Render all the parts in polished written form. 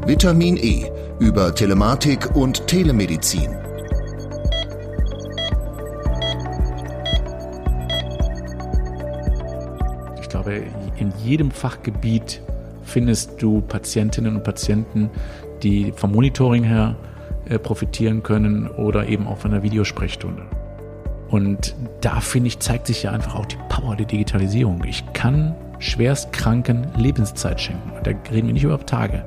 Vitamin E über Telematik und Telemedizin. Ich glaube, in jedem Fachgebiet findest du Patientinnen und Patienten, die vom Monitoring her profitieren können oder eben auch von der Videosprechstunde. Und da, finde ich, zeigt sich ja einfach auch die Power der Digitalisierung. Ich kann Schwerstkranken Lebenszeit schenken. Und da reden wir nicht über Tage.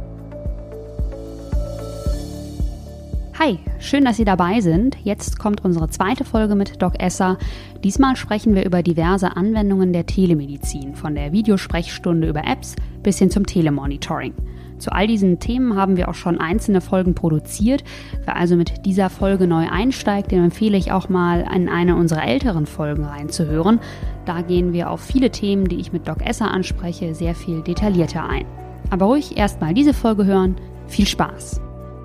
Hi, schön, dass Sie dabei sind. Jetzt kommt unsere zweite Folge mit Doc Esser. Diesmal sprechen wir über diverse Anwendungen der Telemedizin, von der Videosprechstunde über Apps bis hin zum Telemonitoring. Zu all diesen Themen haben wir auch schon einzelne Folgen produziert. Wer also mit dieser Folge neu einsteigt, dem empfehle ich auch mal in eine unserer älteren Folgen reinzuhören. Da gehen wir auf viele Themen, die ich mit Doc Esser anspreche, sehr viel detaillierter ein. Aber ruhig erstmal diese Folge hören. Viel Spaß!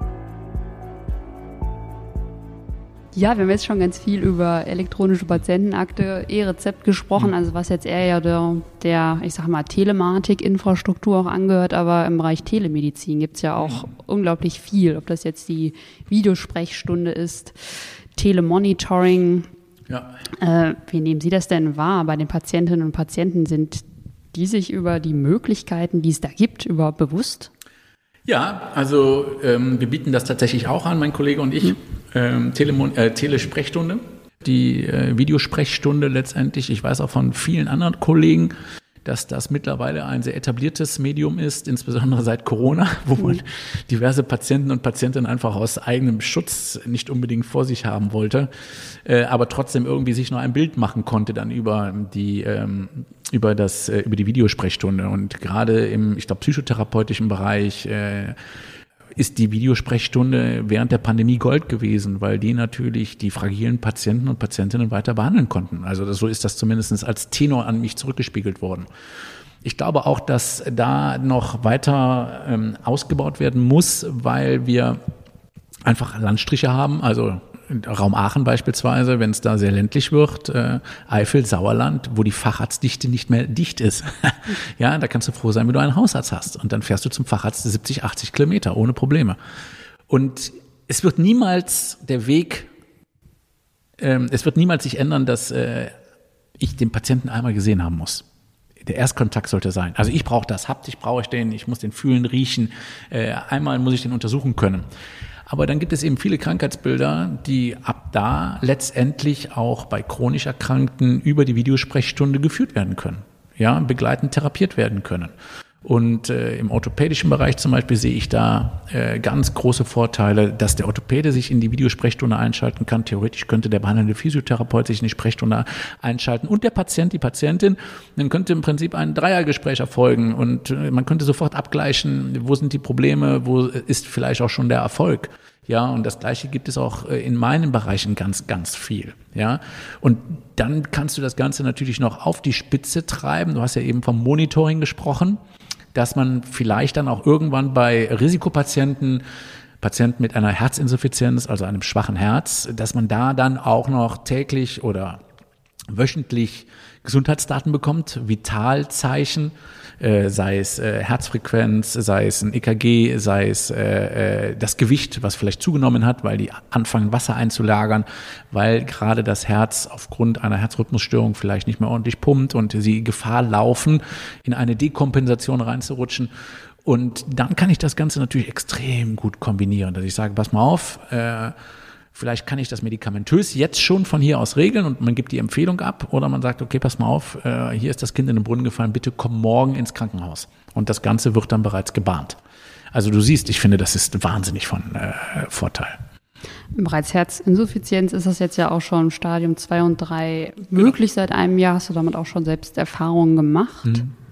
Ja, wir haben jetzt schon ganz viel über elektronische Patientenakte, E-Rezept gesprochen, also was jetzt eher ja der ich sag mal, Telematik-Infrastruktur auch angehört, aber im Bereich Telemedizin gibt es ja auch unglaublich viel, ob das jetzt die Videosprechstunde ist, Telemonitoring. Ja. Wie nehmen Sie das denn wahr bei den Patientinnen und Patienten? Sind die sich über die Möglichkeiten, die es da gibt, überhaupt bewusst? Ja, also wir bieten das tatsächlich auch an, mein Kollege und ich. Telesprechstunde, die Videosprechstunde letztendlich. Ich weiß auch von vielen anderen Kollegen, dass das mittlerweile ein sehr etabliertes Medium ist, insbesondere seit Corona, wo man diverse Patienten und Patientinnen einfach aus eigenem Schutz nicht unbedingt vor sich haben wollte, aber trotzdem irgendwie sich noch ein Bild machen konnte dann über die Videosprechstunde. Und gerade im, ich glaube, psychotherapeutischen Bereich ist die Videosprechstunde während der Pandemie Gold gewesen, weil die natürlich die fragilen Patienten und Patientinnen weiter behandeln konnten. Also so ist das zumindest als Tenor an mich zurückgespiegelt worden. Ich glaube auch, dass da noch weiter ausgebaut werden muss, weil wir einfach Landstriche haben, also Raum Aachen beispielsweise, wenn es da sehr ländlich wird, Eifel, Sauerland, wo die Facharztdichte nicht mehr dicht ist. Ja, da kannst du froh sein, wenn du einen Hausarzt hast. Und dann fährst du zum Facharzt 70, 80 Kilometer ohne Probleme. Und es wird niemals sich ändern, dass ich den Patienten einmal gesehen haben muss. Der Erstkontakt sollte sein. Also ich brauche das, haptisch brauche ich den, ich muss den fühlen, riechen. Einmal muss ich den untersuchen können. Aber dann gibt es eben viele Krankheitsbilder, die ab da letztendlich auch bei chronisch Erkrankten über die Videosprechstunde geführt werden können, ja, begleitend therapiert werden können. Und im orthopädischen Bereich zum Beispiel sehe ich da ganz große Vorteile, dass der Orthopäde sich in die Videosprechstunde einschalten kann. Theoretisch könnte der behandelnde Physiotherapeut sich in die Sprechstunde einschalten und der Patient, die Patientin. Dann könnte im Prinzip ein Dreiergespräch erfolgen und man könnte sofort abgleichen, wo sind die Probleme, wo ist vielleicht auch schon der Erfolg. Ja, und das Gleiche gibt es auch in meinen Bereichen ganz, ganz viel. Ja, und dann kannst du das Ganze natürlich noch auf die Spitze treiben. Du hast ja eben vom Monitoring gesprochen, dass man vielleicht dann auch irgendwann bei Risikopatienten, Patienten mit einer Herzinsuffizienz, also einem schwachen Herz, dass man da dann auch noch täglich oder wöchentlich Gesundheitsdaten bekommt, Vitalzeichen, sei es Herzfrequenz, sei es ein EKG, sei es das Gewicht, was vielleicht zugenommen hat, weil die anfangen Wasser einzulagern, weil gerade das Herz aufgrund einer Herzrhythmusstörung vielleicht nicht mehr ordentlich pumpt und sie Gefahr laufen, in eine Dekompensation reinzurutschen. Und dann kann ich das Ganze natürlich extrem gut kombinieren, dass ich sage, pass mal auf, vielleicht kann ich das medikamentös jetzt schon von hier aus regeln und man gibt die Empfehlung ab oder man sagt, okay, pass mal auf, hier ist das Kind in den Brunnen gefallen, bitte komm morgen ins Krankenhaus. Und das Ganze wird dann bereits gebahnt. Also du siehst, ich finde, das ist wahnsinnig von Vorteil. Bereits Herzinsuffizienz ist das jetzt ja auch schon Stadium 2 und 3 möglich seit einem Jahr. Hast du damit auch schon selbst Erfahrungen gemacht?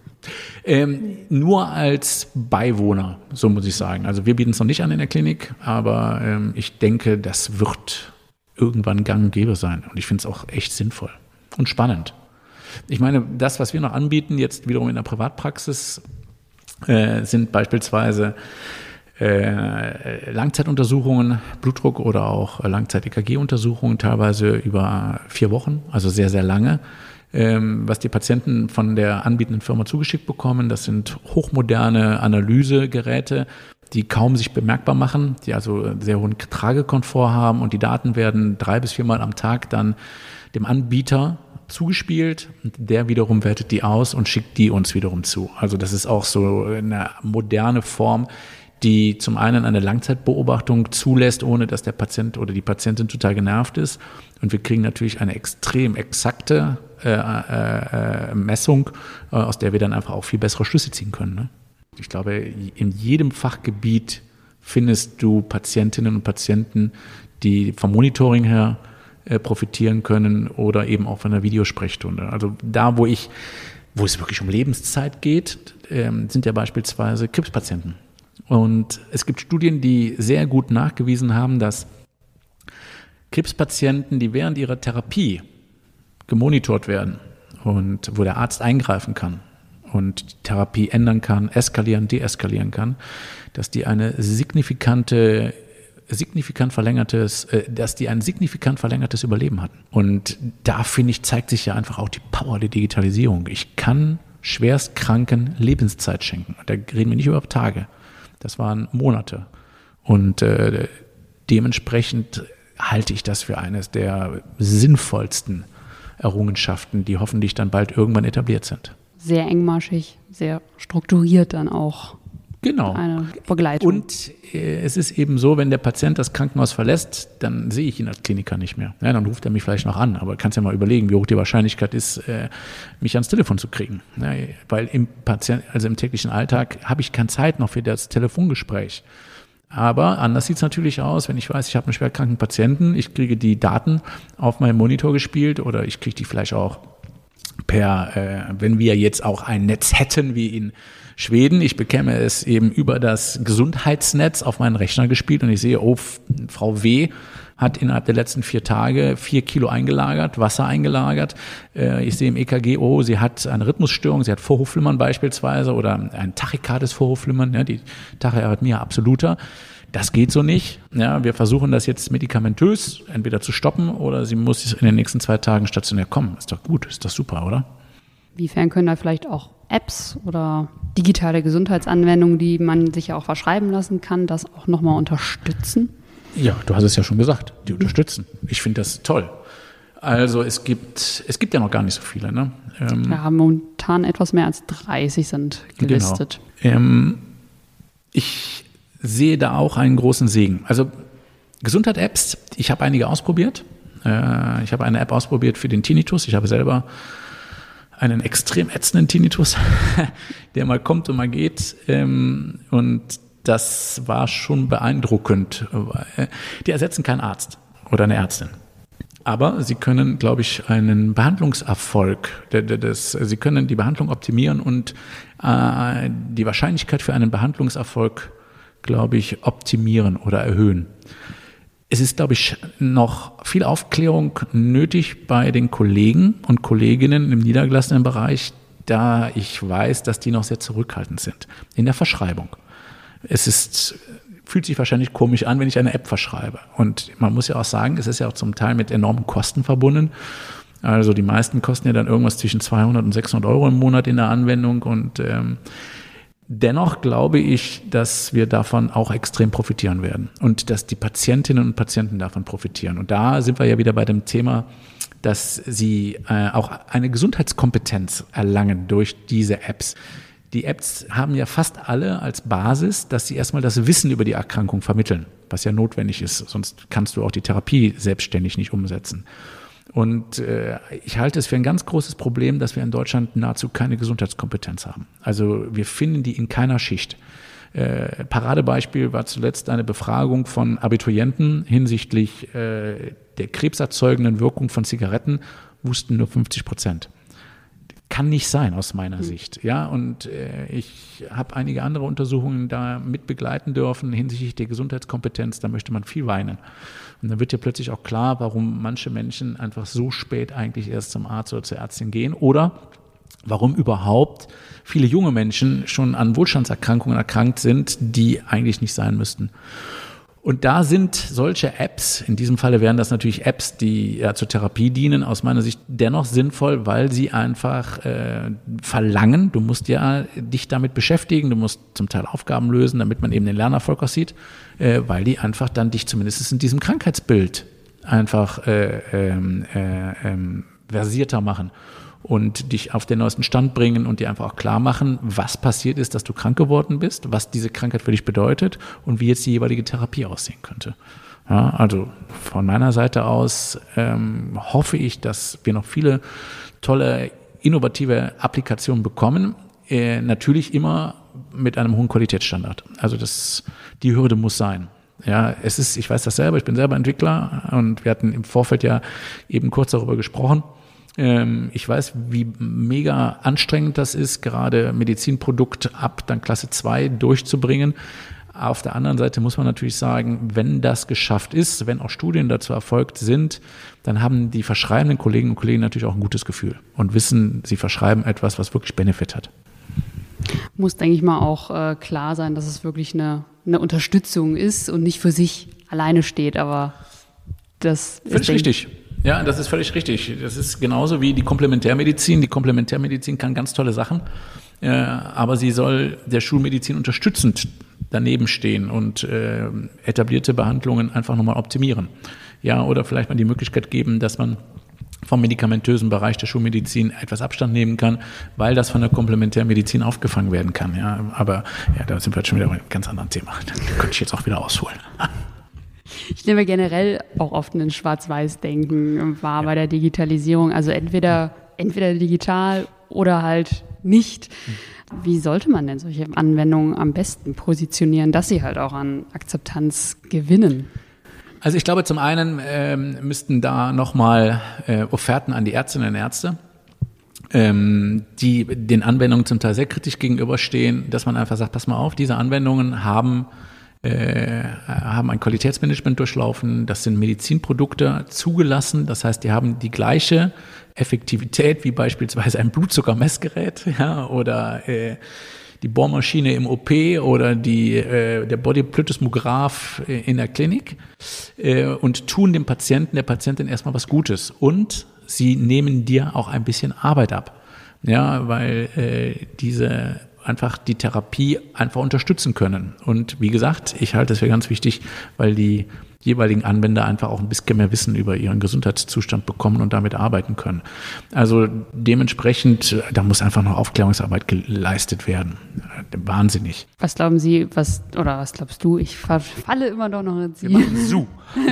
Nur als Beiwohner, so muss ich sagen. Also wir bieten es noch nicht an in der Klinik, aber ich denke, das wird irgendwann gang und gäbe sein. Und ich finde es auch echt sinnvoll und spannend. Ich meine, das, was wir noch anbieten, jetzt wiederum in der Privatpraxis, sind beispielsweise Langzeituntersuchungen, Blutdruck oder auch Langzeit-EKG-Untersuchungen, teilweise über 4 Wochen, also sehr, sehr lange. Was die Patienten von der anbietenden Firma zugeschickt bekommen, das sind hochmoderne Analysegeräte, die kaum sich bemerkbar machen, die also sehr hohen Tragekomfort haben und die Daten werden 3 bis 4 Mal am Tag dann dem Anbieter zugespielt und der wiederum wertet die aus und schickt die uns wiederum zu. Also das ist auch so eine moderne Form, die zum einen eine Langzeitbeobachtung zulässt, ohne dass der Patient oder die Patientin total genervt ist. Und wir kriegen natürlich eine extrem exakte Messung, aus der wir dann einfach auch viel bessere Schlüsse ziehen können. Ne? Ich glaube, in jedem Fachgebiet findest du Patientinnen und Patienten, die vom Monitoring her profitieren können oder eben auch von der Videosprechstunde. Also da, wo es wirklich um Lebenszeit geht, sind ja beispielsweise Krebspatienten. Und es gibt Studien, die sehr gut nachgewiesen haben, dass Krebspatienten, die während ihrer Therapie gemonitort werden und wo der Arzt eingreifen kann und die Therapie ändern kann, eskalieren, deeskalieren kann, dass die ein signifikant verlängertes Überleben hatten. Und da, finde ich, zeigt sich ja einfach auch die Power der Digitalisierung. Ich kann Schwerstkranken Lebenszeit schenken. Da reden wir nicht über Tage. Das waren Monate. Und dementsprechend halte ich das für eines der sinnvollsten Errungenschaften, die hoffentlich dann bald irgendwann etabliert sind. Sehr engmaschig, sehr strukturiert dann auch. Genau. Eine Begleitung. Und es ist eben so, wenn der Patient das Krankenhaus verlässt, dann sehe ich ihn als Kliniker nicht mehr. Ja, dann ruft er mich vielleicht noch an, aber kannst ja mal überlegen, wie hoch die Wahrscheinlichkeit ist, mich ans Telefon zu kriegen. Ja, weil im täglichen Alltag habe ich keine Zeit noch für das Telefongespräch. Aber anders sieht es natürlich aus, wenn ich weiß, ich habe einen schwerkranken Patienten, ich kriege die Daten auf meinem Monitor gespielt oder ich kriege die vielleicht auch wenn wir jetzt auch ein Netz hätten wie in Schweden, ich bekäme es eben über das Gesundheitsnetz auf meinen Rechner gespielt und ich sehe, Frau W. hat innerhalb der letzten 4 Tage 4 Kilo eingelagert, Wasser eingelagert. Ich sehe im EKG, sie hat eine Rhythmusstörung, sie hat Vorhofflimmern beispielsweise oder ein tachykardisches Vorhofflimmern, ja, die Tachyarrhythmie absoluter. Das geht so nicht. Ja, wir versuchen das jetzt medikamentös entweder zu stoppen oder sie muss in den nächsten 2 Tagen stationär kommen. Ist doch gut, ist doch super, oder? Inwiefern können da vielleicht auch Apps oder digitale Gesundheitsanwendungen, die man sich ja auch verschreiben lassen kann, das auch nochmal unterstützen? Ja, du hast es ja schon gesagt, die unterstützen. Ich finde das toll. Also es gibt ja noch gar nicht so viele. Ne? Ja, momentan etwas mehr als 30 sind gelistet. Genau. Ich sehe da auch einen großen Segen. Also Gesundheit-Apps, ich habe einige ausprobiert. Ich habe eine App ausprobiert für den Tinnitus. Ich habe selber einen extrem ätzenden Tinnitus, der mal kommt und mal geht. Und das war schon beeindruckend. Die ersetzen keinen Arzt oder eine Ärztin. Aber sie können, glaube ich, einen Behandlungserfolg, sie können die Behandlung optimieren und die Wahrscheinlichkeit für einen Behandlungserfolg, glaube ich, optimieren oder erhöhen. Es ist, glaube ich, noch viel Aufklärung nötig bei den Kollegen und Kolleginnen im niedergelassenen Bereich, da ich weiß, dass die noch sehr zurückhaltend sind in der Verschreibung. Fühlt sich wahrscheinlich komisch an, wenn ich eine App verschreibe. Und man muss ja auch sagen, es ist ja auch zum Teil mit enormen Kosten verbunden. Also die meisten kosten ja dann irgendwas zwischen 200 und 600 Euro im Monat in der Anwendung. Und dennoch glaube ich, dass wir davon auch extrem profitieren werden und dass die Patientinnen und Patienten davon profitieren. Und da sind wir ja wieder bei dem Thema, dass sie auch eine Gesundheitskompetenz erlangen durch diese Apps. Die Apps haben ja fast alle als Basis, dass sie erstmal das Wissen über die Erkrankung vermitteln, was ja notwendig ist, sonst kannst du auch die Therapie selbstständig nicht umsetzen. Und ich halte es für ein ganz großes Problem, dass wir in Deutschland nahezu keine Gesundheitskompetenz haben. Also wir finden die in keiner Schicht. Paradebeispiel war zuletzt eine Befragung von Abiturienten hinsichtlich der krebserzeugenden Wirkung von Zigaretten, wussten nur 50%. Kann nicht sein aus meiner Sicht. Ja, und ich habe einige andere Untersuchungen da mit begleiten dürfen hinsichtlich der Gesundheitskompetenz. Da möchte man viel weinen. Und dann wird ja plötzlich auch klar, warum manche Menschen einfach so spät eigentlich erst zum Arzt oder zur Ärztin gehen oder warum überhaupt viele junge Menschen schon an Wohlstandserkrankungen erkrankt sind, die eigentlich nicht sein müssten. Und da sind solche Apps, in diesem Falle wären das natürlich Apps, die ja zur Therapie dienen, aus meiner Sicht dennoch sinnvoll, weil sie einfach verlangen, du musst ja dich damit beschäftigen, du musst zum Teil Aufgaben lösen, damit man eben den Lernerfolg auch sieht, weil die einfach dann dich zumindest in diesem Krankheitsbild einfach versierter machen und dich auf den neuesten Stand bringen und dir einfach auch klar machen, was passiert ist, dass du krank geworden bist, was diese Krankheit für dich bedeutet und wie jetzt die jeweilige Therapie aussehen könnte. Ja, also von meiner Seite aus hoffe ich, dass wir noch viele tolle, innovative Applikationen bekommen, natürlich immer mit einem hohen Qualitätsstandard. Also die Hürde muss sein. Ja, ich weiß das selber, ich bin selber Entwickler und wir hatten im Vorfeld ja eben kurz darüber gesprochen. Ich weiß, wie mega anstrengend das ist, gerade Medizinprodukt ab dann Klasse 2 durchzubringen. Auf der anderen Seite muss man natürlich sagen, wenn das geschafft ist, wenn auch Studien dazu erfolgt sind, dann haben die verschreibenden Kolleginnen und Kollegen natürlich auch ein gutes Gefühl und wissen, sie verschreiben etwas, was wirklich Benefit hat. Muss, denke ich mal, auch klar sein, dass es wirklich eine Unterstützung ist und nicht für sich alleine steht, aber das ist völlig richtig. Ja, das ist völlig richtig. Das ist genauso wie die Komplementärmedizin. Die Komplementärmedizin kann ganz tolle Sachen, aber sie soll der Schulmedizin unterstützend daneben stehen und etablierte Behandlungen einfach nochmal optimieren. Ja, oder vielleicht mal die Möglichkeit geben, dass man vom medikamentösen Bereich der Schulmedizin etwas Abstand nehmen kann, weil das von der Komplementärmedizin aufgefangen werden kann. Ja, aber ja, da sind wir jetzt schon wieder bei einem ganz anderen Thema. Da könnte ich jetzt auch wieder ausholen. Ich nehme generell auch oft ein Schwarz-Weiß-Denken wahr bei der Digitalisierung. Also entweder digital oder halt nicht. Wie sollte man denn solche Anwendungen am besten positionieren, dass sie halt auch an Akzeptanz gewinnen? Also ich glaube, zum einen müssten da nochmal Offerten an die Ärztinnen und Ärzte, die den Anwendungen zum Teil sehr kritisch gegenüberstehen, dass man einfach sagt, pass mal auf, diese Anwendungen haben ein Qualitätsmanagement durchlaufen, das sind Medizinprodukte zugelassen, das heißt, die haben die gleiche Effektivität wie beispielsweise ein Blutzuckermessgerät, ja, oder die Bohrmaschine im OP oder der Bodyplethysmograph in der Klinik und tun dem Patienten, der Patientin erstmal was Gutes und sie nehmen dir auch ein bisschen Arbeit ab, ja, weil diese einfach die Therapie einfach unterstützen können. Und wie gesagt, ich halte es für ganz wichtig, weil die jeweiligen Anwender einfach auch ein bisschen mehr Wissen über ihren Gesundheitszustand bekommen und damit arbeiten können. Also dementsprechend, da muss einfach noch Aufklärungsarbeit geleistet werden. Wahnsinnig. Was glauben Sie, was glaubst du? Ich falle immer doch noch in Sie. Wir machen Su.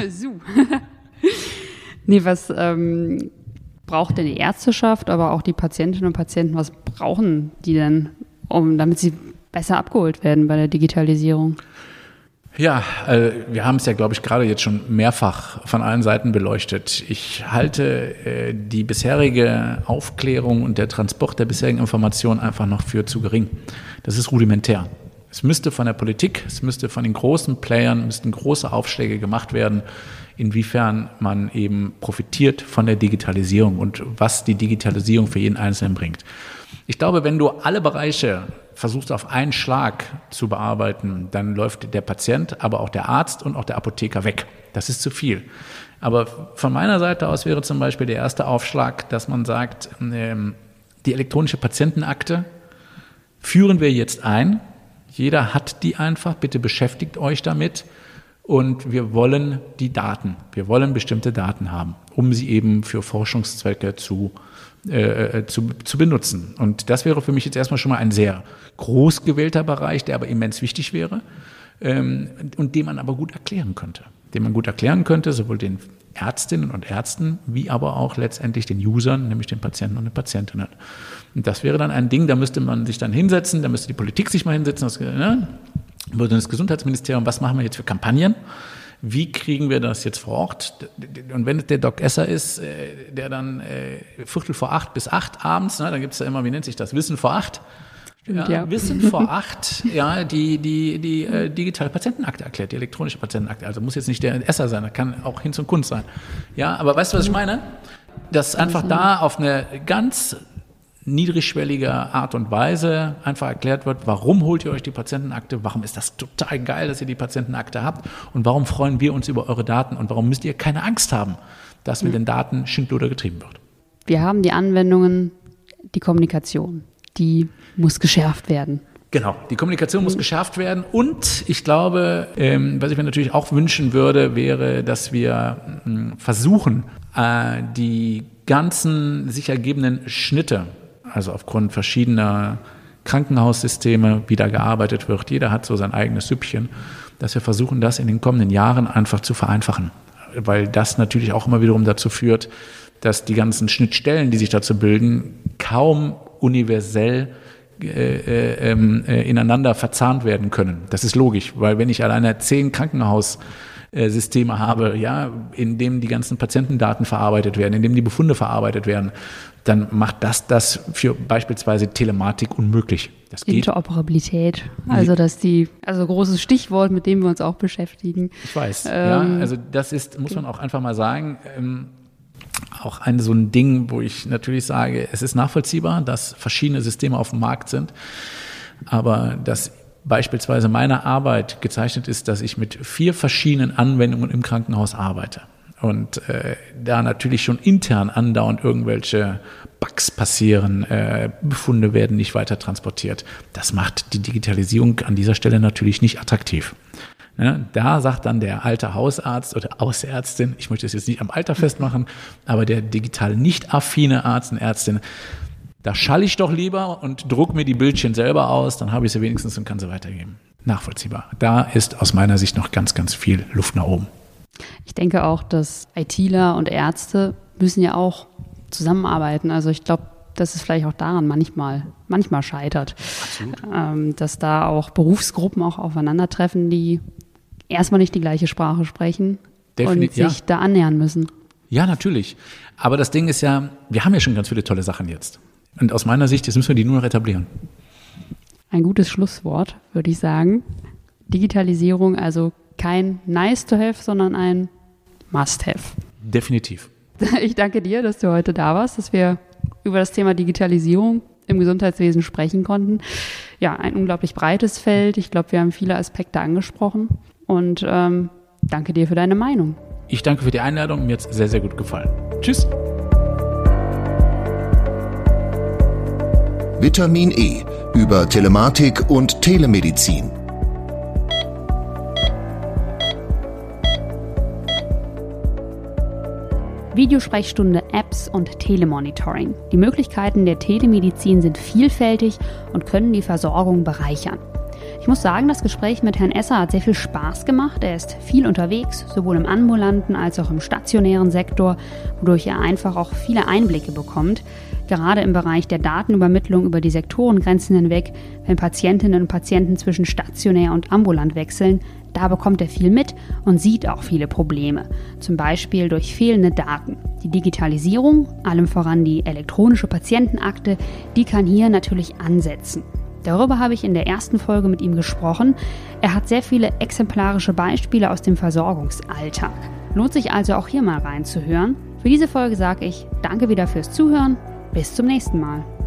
Nee, was braucht denn die Ärzteschaft, aber auch die Patientinnen und Patienten, was brauchen die denn, damit sie besser abgeholt werden bei der Digitalisierung? Ja, wir haben es ja, glaube ich, gerade jetzt schon mehrfach von allen Seiten beleuchtet. Ich halte die bisherige Aufklärung und der Transport der bisherigen Informationen einfach noch für zu gering. Das ist rudimentär. Es müsste von der Politik, es müsste von den großen Playern, müssten große Aufschläge gemacht werden, inwiefern man eben profitiert von der Digitalisierung und was die Digitalisierung für jeden Einzelnen bringt. Ich glaube, wenn du alle Bereiche versuchst auf einen Schlag zu bearbeiten, dann läuft der Patient, aber auch der Arzt und auch der Apotheker weg. Das ist zu viel. Aber von meiner Seite aus wäre zum Beispiel der erste Aufschlag, dass man sagt, die elektronische Patientenakte führen wir jetzt ein. Jeder hat die einfach, bitte beschäftigt euch damit. Und wir wollen die Daten, wir wollen bestimmte Daten haben, um sie eben für Forschungszwecke zu benutzen. Und das wäre für mich jetzt erstmal schon mal ein sehr groß gewählter Bereich, der aber immens wichtig wäre und den man aber gut erklären könnte. Den man gut erklären könnte, sowohl den Ärztinnen und Ärzten, wie aber auch letztendlich den Usern, nämlich den Patienten und den Patientinnen. Und das wäre dann ein Ding, da müsste man sich dann hinsetzen, da müsste die Politik sich mal hinsetzen, das Gesundheitsministerium, was machen wir jetzt für Kampagnen? Wie kriegen wir das jetzt vor Ort? Und wenn es der Doc Esser ist, der dann 7:45 bis 8 abends, dann gibt es ja immer, wie nennt sich das, Wissen vor 8. Ja. Wissen vor 8, ja, die digitale Patientenakte erklärt, die elektronische Patientenakte. Also muss jetzt nicht der Esser sein, das kann auch Hinz und Kunz sein. Ja, aber weißt du, was ich meine? Dass einfach da auf eine ganz niedrigschwelliger Art und Weise einfach erklärt wird, warum holt ihr euch die Patientenakte, warum ist das total geil, dass ihr die Patientenakte habt und warum freuen wir uns über eure Daten und warum müsst ihr keine Angst haben, dass mit den Daten Schindluder getrieben wird. Wir haben die Anwendungen, die Kommunikation, die muss geschärft werden. Genau, die Kommunikation muss geschärft werden und ich glaube, was ich mir natürlich auch wünschen würde, wäre, dass wir versuchen, die ganzen sich ergebenden Schnitte, also aufgrund verschiedener Krankenhaussysteme, wie da gearbeitet wird, jeder hat so sein eigenes Süppchen, dass wir versuchen, das in den kommenden Jahren einfach zu vereinfachen, weil das natürlich auch immer wiederum dazu führt, dass die ganzen Schnittstellen, die sich dazu bilden, kaum universell ineinander verzahnt werden können. Das ist logisch, weil wenn ich alleine 10 Krankenhaussysteme habe, ja, in dem die ganzen Patientendaten verarbeitet werden, in dem die Befunde verarbeitet werden, dann macht das für beispielsweise Telematik unmöglich. Das geht. Interoperabilität, also großes Stichwort, mit dem wir uns auch beschäftigen. Ich weiß, ja, also das ist, muss man auch einfach mal sagen, auch so ein Ding, wo ich natürlich sage, es ist nachvollziehbar, dass verschiedene Systeme auf dem Markt sind, aber dass beispielsweise meine Arbeit gezeichnet ist, dass ich mit 4 verschiedenen Anwendungen im Krankenhaus arbeite und da natürlich schon intern andauernd irgendwelche Bugs passieren, Befunde werden nicht weiter transportiert. Das macht die Digitalisierung an dieser Stelle natürlich nicht attraktiv. Ja, da sagt dann der alte Hausarzt oder Hausärztin, ich möchte es jetzt nicht am Alter festmachen, aber der digital nicht affine Arzt und Ärztin, da schalle ich doch lieber und druck mir die Bildchen selber aus, dann habe ich sie wenigstens und kann sie weitergeben. Nachvollziehbar. Da ist aus meiner Sicht noch ganz, ganz viel Luft nach oben. Ich denke auch, dass ITler und Ärzte müssen ja auch zusammenarbeiten. Also ich glaube, dass es vielleicht auch daran manchmal scheitert. Absolut. Dass da auch Berufsgruppen auch aufeinandertreffen, die erstmal nicht die gleiche Sprache sprechen und sich da annähern müssen. Ja, natürlich. Aber das Ding ist ja, wir haben ja schon ganz viele tolle Sachen jetzt. Und aus meiner Sicht, jetzt müssen wir die nur noch etablieren. Ein gutes Schlusswort, würde ich sagen. Digitalisierung, also kein nice to have, sondern ein must have. Definitiv. Ich danke dir, dass du heute da warst, dass wir über das Thema Digitalisierung im Gesundheitswesen sprechen konnten. Ja, ein unglaublich breites Feld. Ich glaube, wir haben viele Aspekte angesprochen. Und danke dir für deine Meinung. Ich danke für die Einladung. Mir hat es sehr, sehr gut gefallen. Tschüss. Vitamin E über Telematik und Telemedizin. Videosprechstunde, Apps und Telemonitoring. Die Möglichkeiten der Telemedizin sind vielfältig und können die Versorgung bereichern. Ich muss sagen, das Gespräch mit Herrn Esser hat sehr viel Spaß gemacht. Er ist viel unterwegs, sowohl im ambulanten als auch im stationären Sektor, wodurch er einfach auch viele Einblicke bekommt. Gerade im Bereich der Datenübermittlung über die Sektorengrenzen hinweg, wenn Patientinnen und Patienten zwischen stationär und ambulant wechseln, da bekommt er viel mit und sieht auch viele Probleme, zum Beispiel durch fehlende Daten. Die Digitalisierung, allem voran die elektronische Patientenakte, die kann hier natürlich ansetzen. Darüber habe ich in der ersten Folge mit ihm gesprochen. Er hat sehr viele exemplarische Beispiele aus dem Versorgungsalltag. Lohnt sich also auch hier mal reinzuhören. Für diese Folge sage ich danke wieder fürs Zuhören. Bis zum nächsten Mal.